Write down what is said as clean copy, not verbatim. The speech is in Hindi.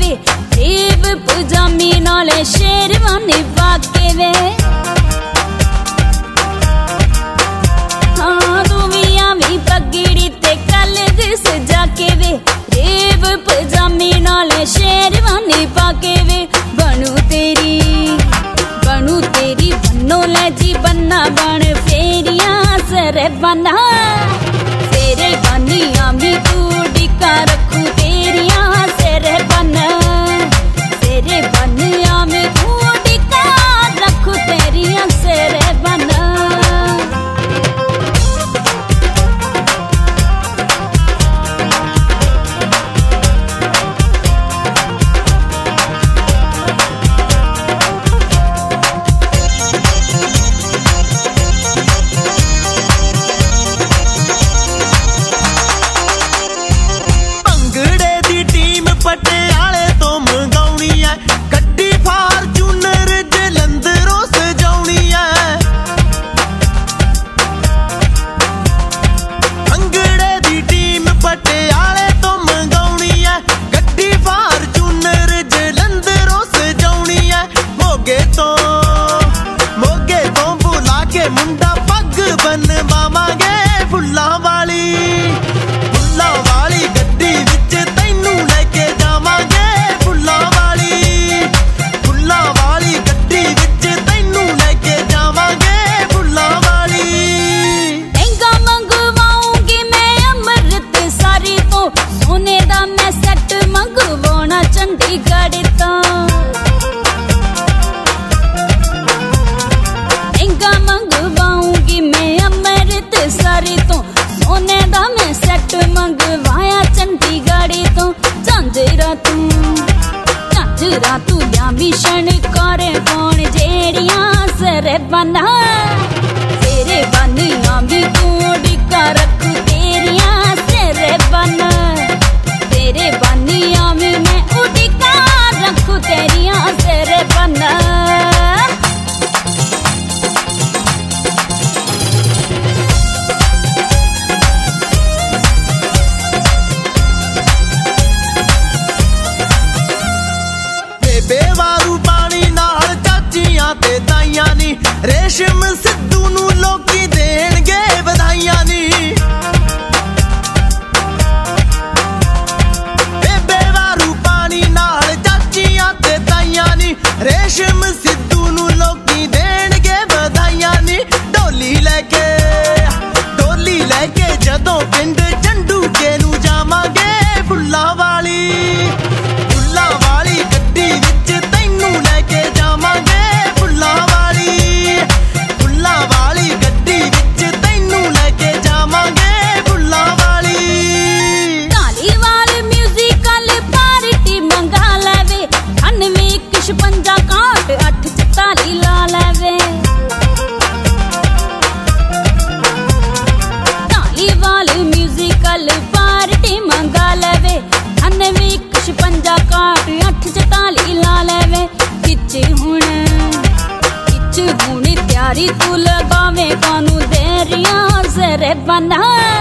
वे, रेब पजामी नाले शेरवानी पाके वे। हाँ तू भी आवी पगड़ी ते कलग सजा के वे, रेब पजामी नाले शेरवानी पाके वे। बनू तेरी बनो ले जी बन्ना बन फेरियां सर बना, तेरे बनिया भी तू डिका रखू तेरियां सर बना, तेरे बनिया में तू डिका रखू तेरियां सर बना। पटियाले तो मंगाउणी है गड्डी फार्चूनर जलंधरों सजाउणी है। अंगड़े दी टीम पटियाले तो मंगाउणी है गड्डी फार्चूनर जलंधरों सजाउणी है। मोगे तो बुला के मुंडा पग बनवावांगे फुल्लां वाली गड्डी विच तैनू लेके जावांगे। फुल्लां वाली गड्डी विच तैनू लेके जावांगे। फुल्लां वाली लहंगा मंगवाऊंगी मैं अमृतसर तो, सोने दा मैं सेट मंगवाना चंडीगढ़ तो। लहंगा मंगवाऊंगी मैं अमृतसर तो, सोने दा मैं सेट मंगवाया चंडीगढ़ तो। झांझरा तू या मिशन करे कौन जेड़ियां सर बना, तेरे बनिया भी तू डिका रखू तेरियां सर बना, तेरे बनिया में मैं उडिका रखू तेरियां सर बना। बेवारू पानी नाल चाचियां ते ताइयां नी, रेशम सिद्धू नू लोकी देणगे बधाइयां नी। बेवारू पानी नाल चाचियां ते ताइयां नी, रेशम सिद्धू नू लोकी देणगे बधाइयां नी। डोली लेके जदों पिंड झंडू के नू जावांगे। फुल्लां वाली गड्डी विच तैनू लेके जावांगे। फुल्लां वाली गड्डी विच तैनू लेके जावांगे। फुल्लां वाली धालीवाल म्यूजिकल पार्टी मंगा लेवे, 9856 ला लेवे। धालीवाल म्यूजिकल पार्टी मंगा लेवे, 9856 ला लेवे। किच हुण त्यारी तू लगावे कानू देरियां सर बना।